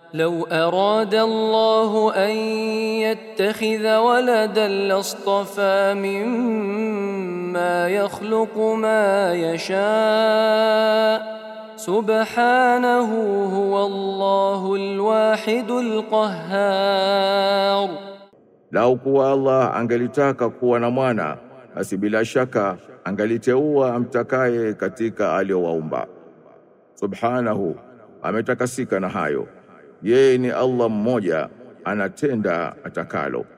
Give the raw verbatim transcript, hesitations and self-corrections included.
لو أراد الله أن يتخذ ولدا لاصطفى مما يخلق ما يشاء سبحانه هو الله الواحد القهار. Lau kuwa Allah angelitaka kuwa na mwana, basi bila shaka angeliteua amtakaye katika aliowaumba. Subhanahu, ametakasika na hayo. Yeye ni Allah mmoja, anatenda atakalo.